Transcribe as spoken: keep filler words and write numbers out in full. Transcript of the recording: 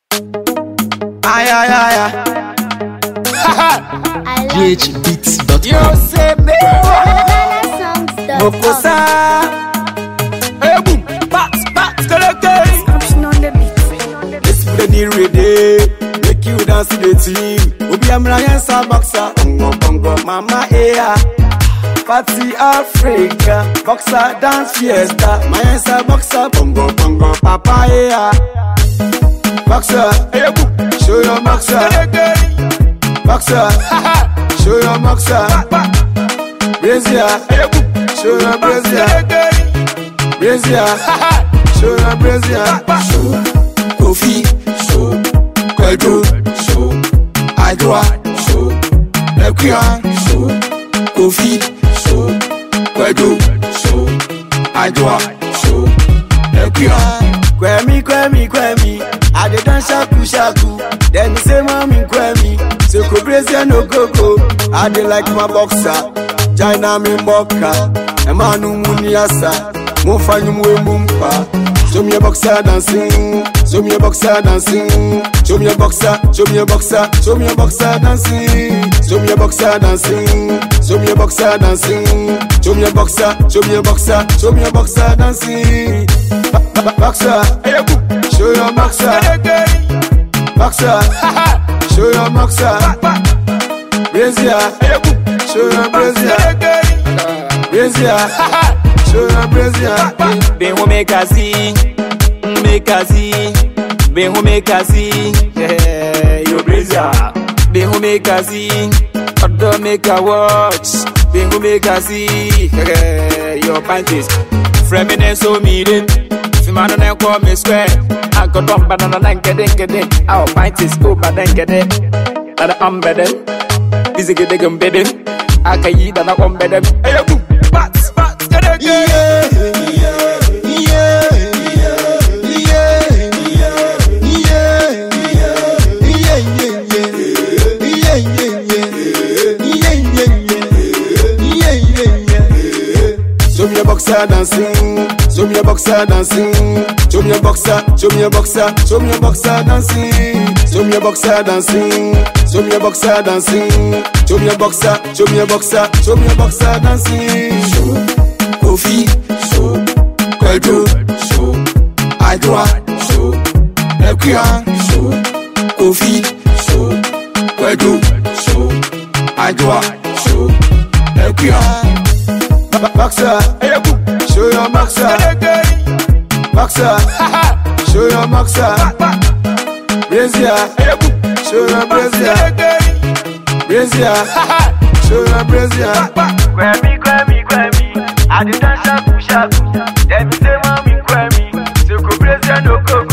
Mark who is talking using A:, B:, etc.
A: Aye, aye, aye, aye.
B: I
A: G
B: love
A: H beats dot com.
C: You say me,
A: Mokosa. Hey, boom. Bax, bax, collector.
B: Description on the beat.
A: This is the ready. Make you dance to the team. Obi amra yensa boxer. Bongo, bongo, mama, yeah. Party Africa. Boxer dance fiesta. My yensa boxer. Bongo, bongo, papa, yeah. Boxer. Hey, boom. Show your boxer. Boxer. Show your boxer. Brazier. Show your brazier. Brazier. Show your brazier. Show. Kofi. Show. Kwedu. Show. Adwa. Show. Lekia. Show. Kofi. Show. Kwedu. Show. Adwa. Show. Lekia. Kwemi, kwemi, kwemi. I dey dance shaku shaku. Then me say mommy kwemi. So ko brazier no go-go. I dey like my boxer. China me mboka. Emanu muniasa. Mo fanyu mwe mumpa. Show me a boxer dancing. Show me a boxer dancing. Show me a boxer. Show me a boxer. Show me a boxer dancing. Show me a boxer dancing. Show me a boxer dancing. Show me a boxer. Show me a boxer. Show me a boxer dancing. Boxer. Show your boxer. Boxer. Show your boxer. Brazier. Show your brazier. Brazier. Show your brazier.
C: be who make a see, make a see, be who make a see, yeah, your brazier. Be who make a see, other make a watch. Be who make a see, yeah, your panties. Feminine so meeting, if man don't call me square, I got on banana and get it, get it. Our panties go, but then get it. That I'm better. This is getting embedded. I can eat and I'm better. Hey, boom, bats, bats, get it,
A: Yeah, yeah, yeah, yeah, yeah. Show me a boxer dancing. Show me a boxer dancing. Show me a boxer. Show me a boxer. Show me a boxer dancing. Show me a boxer dancing. Show me a boxer dancing. Show me a boxer. Show me a boxer. Show me a boxer dancing. Show. Kofi. Show. Kwedu. Show. Adwa. Show. Lekia. Show. Kofi. Show. Kwedu. Show. Adwa. Show. Lekia. Boxer. Show your boxer. Boxer. Show your boxer. Brazier. Show your brazier. Brazier. Show your brazier.
D: Kwemi, kwemi, kwemi. I dey dance shaku shaku. Dem say mommy kwemi. So ko brazier no go